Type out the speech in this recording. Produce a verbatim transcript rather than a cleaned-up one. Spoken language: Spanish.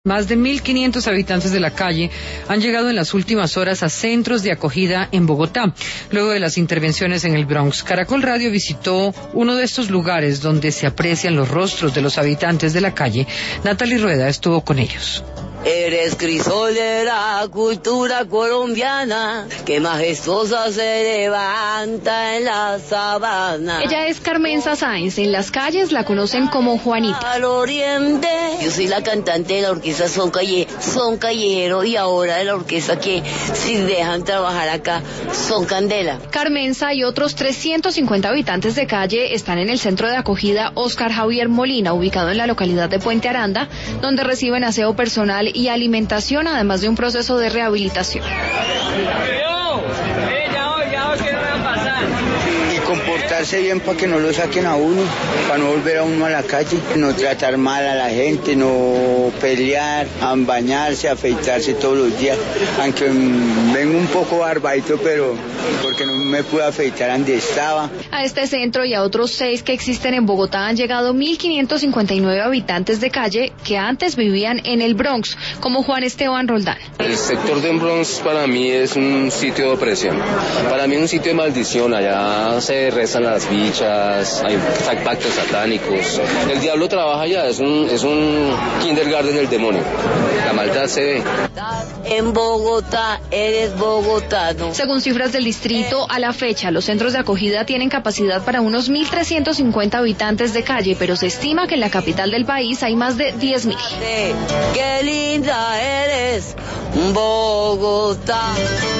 Más de mil quinientos habitantes de la calle han llegado en las últimas horas a centros de acogida en Bogotá, luego de las intervenciones en el Bronx. Caracol Radio visitó uno de estos lugares donde se aprecian los rostros de los habitantes de la calle. Natalie Rueda estuvo con ellos. Eres crisol de la cultura colombiana, que majestuosa se levanta en la sabana. Ella es Carmenza Sáenz, en las calles la conocen como Juanita. Al oriente. Yo soy la cantante de la orquesta Son, Calle, Son Callejero y ahora de la orquesta que si dejan trabajar acá, Son Candela. Carmenza y otros trescientos cincuenta habitantes de calle están en el centro de acogida Oscar Javier Molina, ubicado en la localidad de Puente Aranda, donde reciben aseo personal y alimentación, además de un proceso de rehabilitación. Y comportarse bien para que no lo saquen a uno, para no volver a uno a la calle, no tratar mal a la gente, no pelear, a bañarse, afeitarse todos los días, aunque vengo un poco barbadito, pero porque no me pude afeitar donde estaba. A este centro y a otros seis que existen en Bogotá han llegado mil quinientos cincuenta y nueve habitantes de calle que antes vivían en el Bronx, como Juan Esteban Roldán. El sector del Bronx para mí es un sitio de opresión, para mí es un sitio de maldición. Allá se rezan las bichas, hay pactos satánicos, el diablo trabaja allá, es un, es un kindergarten del demonio, la maldad se ve. En Bogotá, eres bogotano. Según cifras del distrito, a la fecha los centros de acogida tienen capacidad para unos mil trescientos cincuenta habitantes de calle, pero se estima que en la capital del país hay más de diez mil. ¡Qué linda eres, Bogotá!